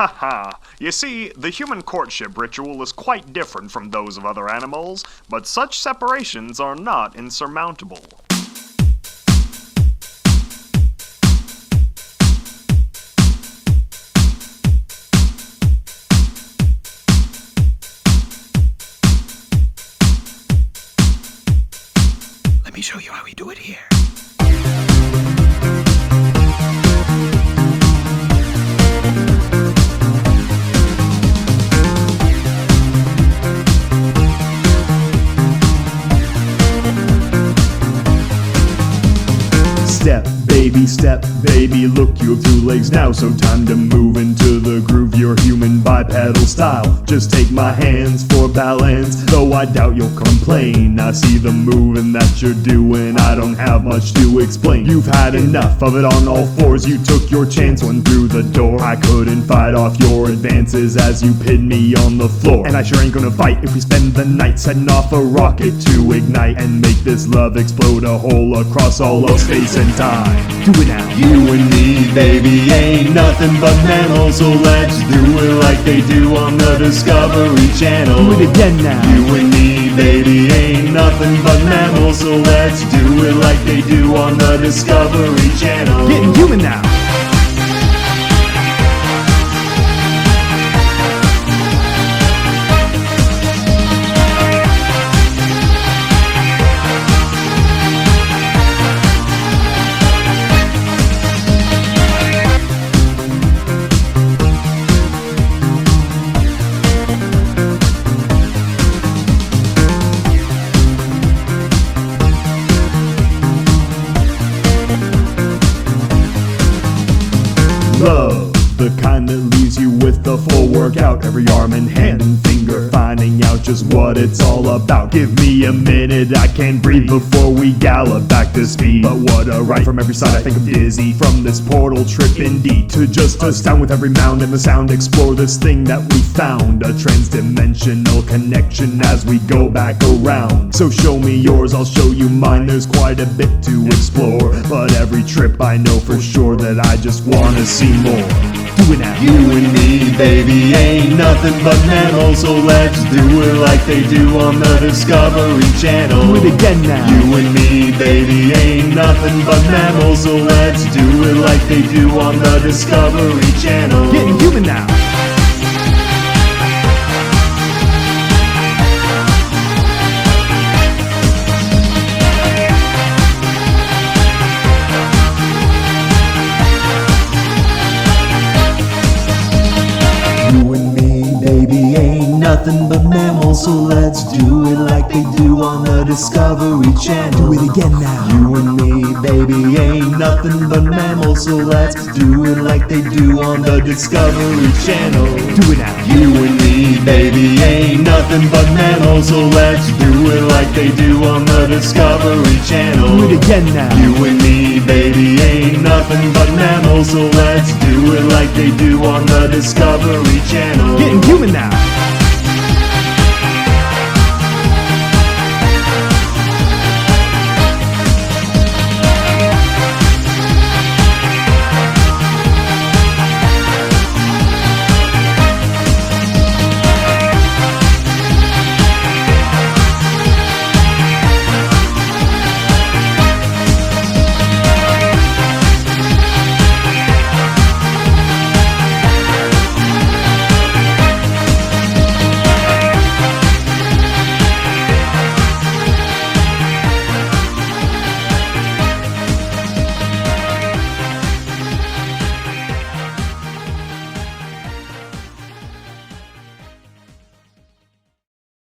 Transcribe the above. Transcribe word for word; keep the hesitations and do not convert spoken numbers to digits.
Haha, you see, the human courtship ritual is quite different from those of other animals, but such separations are not insurmountable. Let me show you how we do it here. Step, baby, step, baby, look, you have two legs now, so time to move into the groove, your human bipedal style. Just take my hands for balance, though I doubt you'll complain. I see the moving that you're doing, I don't have much to explain. You've had enough of it on all fours, you took your chance, went through the door. I couldn't fight off your advances as you pinned me on the floor. And I sure ain't gonna fight if we spend the night setting off a rocket to ignite and make this love explode a hole across all of space and time. Do it now. You and me, baby, ain't nothing but mammals, so let's do it like they do on the Discovery Channel. Do it again now. You and me, baby, ain't nothing but mammals, so let's do it like they do on the Discovery Channel. Getting human now. Love, the kind that leaves you with the full workout, every arm and hand and finger, finding out just what it's all about. Give me a minute, I can't breathe before we gallop back to speed. But what a ride from every side, I think I'm dizzy from this portal trip indeed. To just astound with every mound and the sound, explore this thing that we found, a trans-dimensional connection as we go back around. So show me yours, I'll show you mine, there's quite a bit to explore, but every trip I know for sure that I just wanna see more. Do it now. You and me, baby, ain't nothing but mammals, so let's do it like they do on the Discovery Channel. Do it again now. You and me, baby, ain't nothing but mammals, so let's do it like they do on the Discovery Channel. Getting human now. You and me, baby, ain't nothing but mammals, so let's do it like they do on the Discovery Channel. Do it again now. You and me, baby, ain't nothing but mammals, so let's do it like they do on the Discovery Channel. Do it now. You and me, baby, ain't nothing but mammals, so let's do it like they do on the Discovery Channel. Do it again now. You and me, baby, ain't nothing but mammals, so let's do it like they do on the Discovery Channel. Getting human now.